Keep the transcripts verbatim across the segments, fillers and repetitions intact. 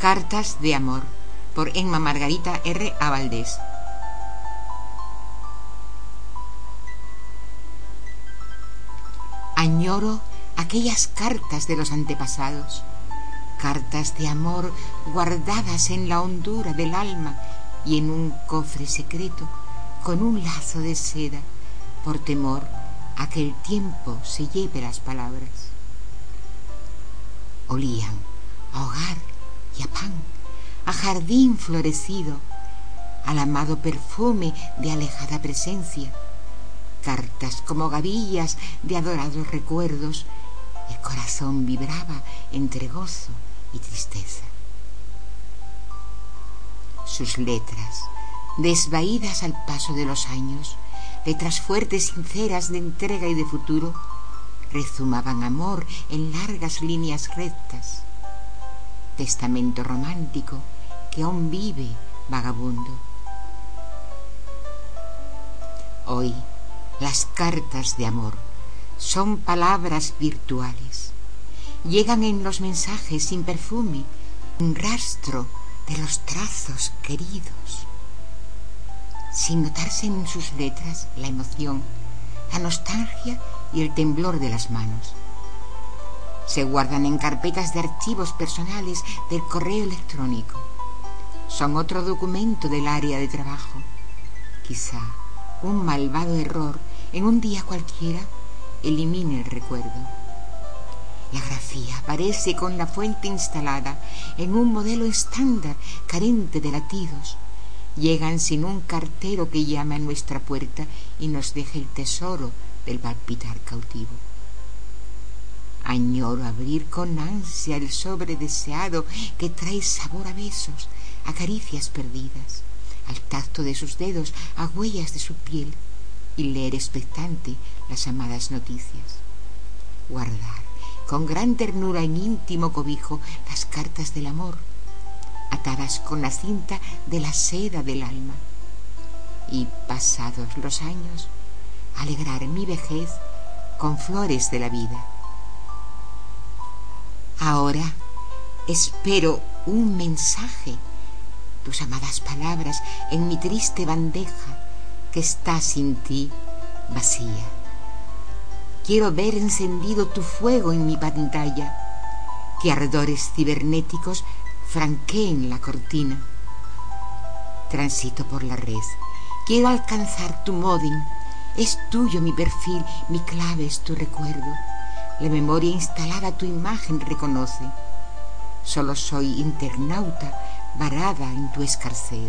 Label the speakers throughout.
Speaker 1: Cartas de amor, por Emma Margarita R. A. Valdés. Añoro aquellas cartas de los antepasados, cartas de amor guardadas en la hondura del alma y en un cofre secreto con un lazo de seda, por temor a que el tiempo se lleve las palabras. Olían a hogar y a pan, a jardín florecido, al amado perfume de alejada presencia, cartas como gavillas de adorados recuerdos. El corazón vibraba entre gozo y tristeza. Sus letras, desvaídas al paso de los años, letras fuertes, sinceras de entrega y de futuro, rezumaban amor en largas líneas rectas, testamento romántico que aún vive vagabundo. Hoy las cartas de amor son palabras virtuales, llegan en los mensajes sin perfume, un rastro de los trazos queridos, sin notarse en sus letras la emoción, la nostalgia y el temblor de las manos. Se guardan en carpetas de archivos personales del correo electrónico. Son otro documento del área de trabajo. Quizá un malvado error en un día cualquiera elimine el recuerdo. La grafía aparece con la fuente instalada en un modelo estándar carente de latidos. Llegan sin un cartero que llame a nuestra puerta y nos deje el tesoro del palpitar cautivo. Añoro abrir con ansia el sobre deseado que trae sabor a besos, a caricias perdidas, al tacto de sus dedos, a huellas de su piel, y leer expectante las amadas noticias. Guardar con gran ternura en íntimo cobijo las cartas del amor, atadas con la cinta de la seda del alma, y pasados los años alegrar mi vejez con flores de la vida. Ahora espero un mensaje, tus amadas palabras en mi triste bandeja que está sin ti vacía. Quiero ver encendido tu fuego en mi pantalla, que ardores cibernéticos franqueen la cortina. Transito por la red, quiero alcanzar tu módem. Es tuyo mi perfil, mi clave es tu recuerdo. La memoria instalada tu imagen reconoce. Solo soy internauta varada en tu escarceo.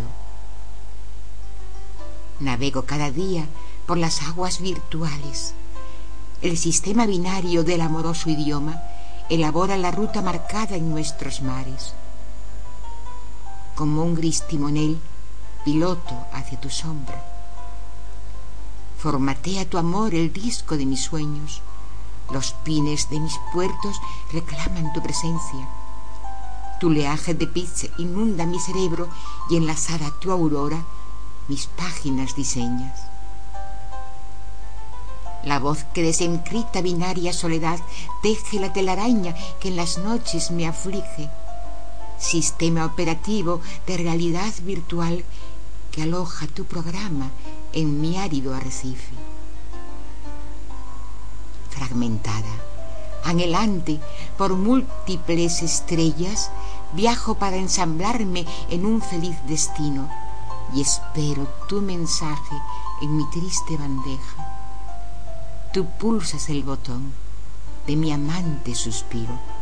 Speaker 1: Navego cada día por las aguas virtuales. El sistema binario del amoroso idioma elabora la ruta marcada en nuestros mares. Como un gris timonel, piloto hacia tu sombra. Formatea tu amor el disco de mis sueños. Los pines de mis puertos reclaman tu presencia. Tu leaje de pizza inunda mi cerebro y enlazada a tu aurora mis páginas diseñas. La voz que desencripta binaria soledad teje la telaraña que en las noches me aflige. Sistema operativo de realidad virtual que aloja tu programa en mi árido arrecife. Fragmentada, anhelante por múltiples estrellas, viajo para ensamblarme en un feliz destino y espero tu mensaje en mi triste bandeja. Tú pulsas el botón de mi amante suspiro.